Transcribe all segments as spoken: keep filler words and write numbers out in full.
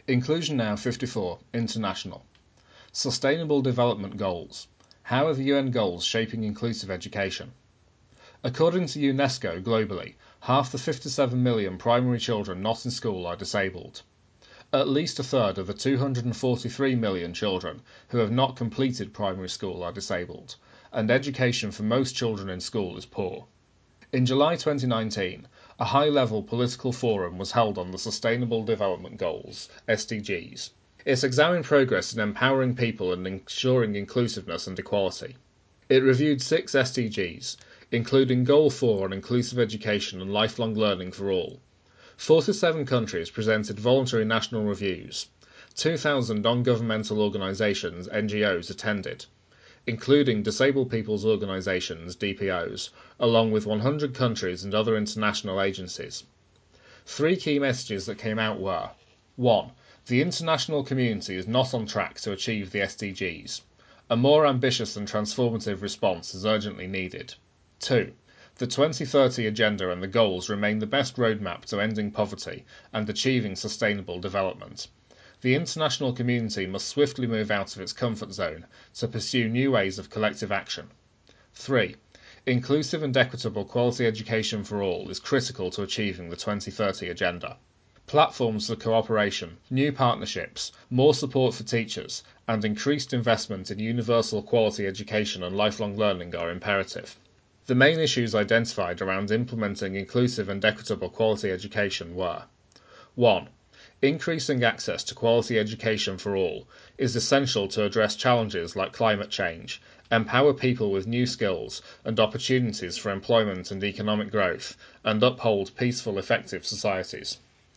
Inclusion Now fifty-four International. Sustainable Development Goals. How are the U N goals shaping inclusive education? According to UNESCO globally, half the fifty-seven million primary children not in school are disabled. At least a third of the two hundred forty-three million children who have not completed primary school are disabled, and education for most children in school is poor. In July twenty nineteen, a high-level political forum was held on the Sustainable Development Goals, S D Gs. It examined progress in empowering people and ensuring inclusiveness and equality. It reviewed six S D Gs, including Goal four on inclusive education and lifelong learning for all. forty-seven countries presented voluntary national reviews. two thousand non-governmental organisations, N G Os, attended, including Disabled People's Organisations, D P Os, along with one hundred countries and other international agencies. Three key messages that came out were: one. The international community is not on track to achieve the S D Gs. A more ambitious and transformative response is urgently needed. two. The twenty thirty Agenda and the goals remain the best roadmap to ending poverty and achieving sustainable development. The international community must swiftly move out of its comfort zone to pursue new ways of collective action. three. Inclusive and equitable quality education for all is critical to achieving the twenty thirty Agenda. Platforms for cooperation, new partnerships, more support for teachers, and increased investment in universal quality education and lifelong learning are imperative. The main issues identified around implementing inclusive and equitable quality education were: one. Increasing access to quality education for all is essential to address challenges like climate change, empower people with new skills and opportunities for employment and economic growth, and uphold peaceful, effective societies.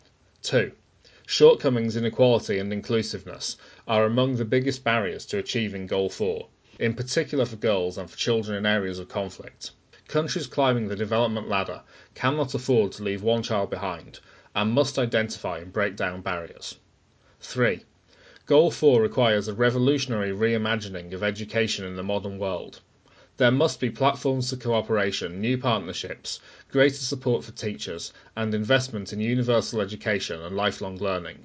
two. Shortcomings in equality and inclusiveness are among the biggest barriers to achieving Goal four, in particular for girls and for children in areas of conflict. Countries climbing the development ladder cannot afford to leave one child behind, and must identify and break down barriers. three. Goal four requires a revolutionary reimagining of education in the modern world. There must be platforms for cooperation, new partnerships, greater support for teachers, and investment in universal education and lifelong learning.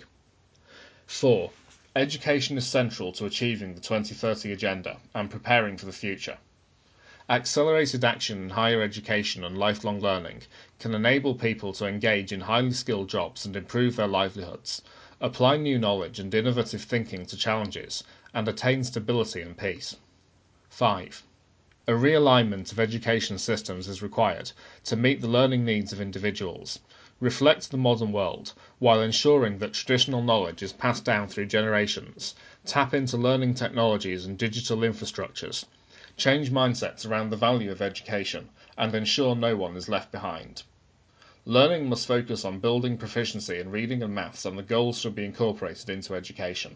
four. Education is central to achieving the twenty thirty Agenda and preparing for the future. Accelerated action in higher education and lifelong learning can enable people to engage in highly skilled jobs and improve their livelihoods, apply new knowledge and innovative thinking to challenges, and attain stability and peace. five. A realignment of education systems is required to meet the learning needs of individuals, reflect the modern world, while ensuring that traditional knowledge is passed down through generations, tap into learning technologies and digital infrastructures, change mindsets around the value of education, and ensure no one is left behind. Learning must focus on building proficiency in reading and maths, and the goals should be incorporated into education.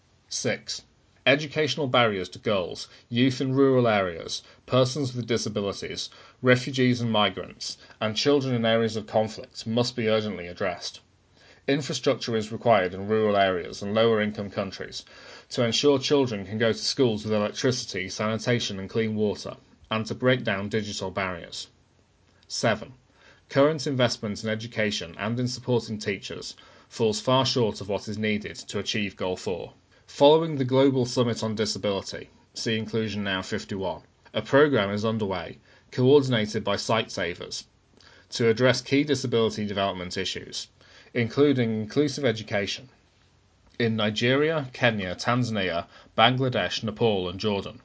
six. Educational barriers to girls, youth in rural areas, persons with disabilities, refugees and migrants, and children in areas of conflict must be urgently addressed. Infrastructure is required in rural areas and lower-income countries to ensure children can go to schools with electricity, sanitation and clean water, and to break down digital barriers. seven. Current investment in education and in supporting teachers falls far short of what is needed to achieve Goal four. Following the Global Summit on Disability, see Inclusion Now fifty-one, a programme is underway, coordinated by Sightsavers, to address key disability development issues, including inclusive education, in Nigeria, Kenya, Tanzania, Bangladesh, Nepal and Jordan.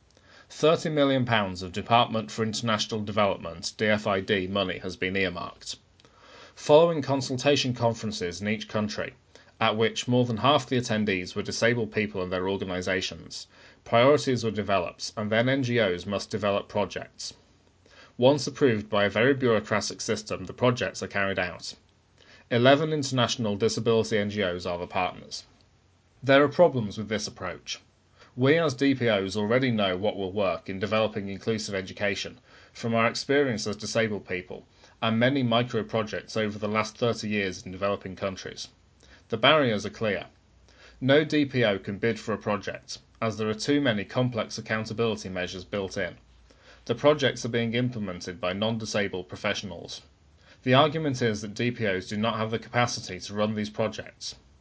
thirty million pounds of Department for International Development D F I D money has been earmarked. Following consultation conferences in each country, at which more than half the attendees were disabled people and their organisations, priorities were developed, and then N G Os must develop projects. Once approved by a very bureaucratic system, the projects are carried out. Eleven international disability N G Os are the partners. There are problems with this approach. We as D P Os already know what will work in developing inclusive education from our experience as disabled people and many micro-projects over the last thirty years in developing countries. The barriers are clear. No D P O can bid for a project, as there are too many complex accountability measures built in. The projects are being implemented by non-disabled professionals. The argument is that D P Os do not have the capacity to run these projects.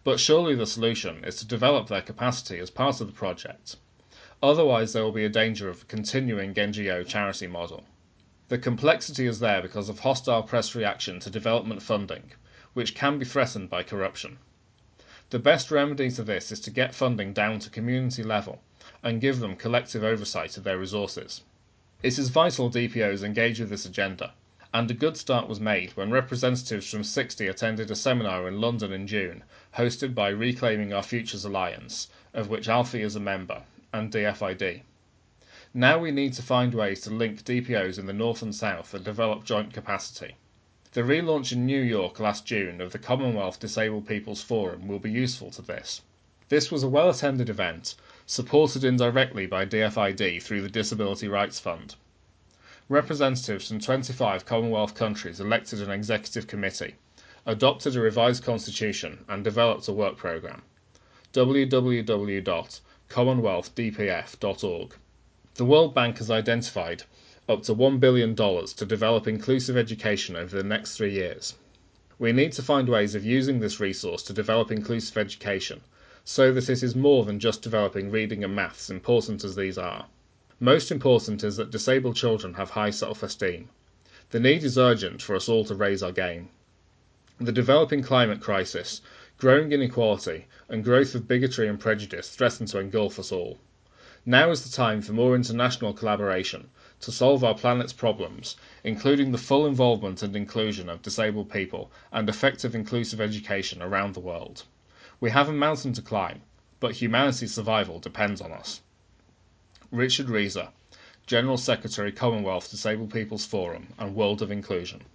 But surely the solution is to develop their capacity as part of the project. Otherwise there will be a danger of a continuing N G O charity model. The complexity is there because of hostile press reaction to development funding, which can be threatened by corruption. The best remedy to this is to get funding down to community level and give them collective oversight of their resources. It is vital D P Os engage with this agenda, and a good start was made when representatives from sixty attended a seminar in London in June, hosted by Reclaiming Our Futures Alliance, of which ALFI is a member, and D F I D. Now we need to find ways to link D P Os in the North and South and develop joint capacity. The relaunch in New York last June of the Commonwealth Disabled People's Forum will be useful to this. This was a well-attended event, supported indirectly by D F I D through the Disability Rights Fund. Representatives from twenty-five Commonwealth countries elected an executive committee, adopted a revised constitution and developed a work programme. w w w dot commonwealth d p f dot org. The World Bank has identified up to one billion dollars to develop inclusive education over the next three years. We need to find ways of using this resource to develop inclusive education, so that it is more than just developing reading and maths, important as these are. Most important is that disabled children have high self-esteem. The need is urgent for us all to raise our game. The developing climate crisis, growing inequality, and growth of bigotry and prejudice threaten to engulf us all. Now is the time for more international collaboration to solve our planet's problems, including the full involvement and inclusion of disabled people and effective inclusive education around the world. We have a mountain to climb, but humanity's survival depends on us. Richard Reeser, General Secretary, Commonwealth Disabled People's Forum and World of Inclusion.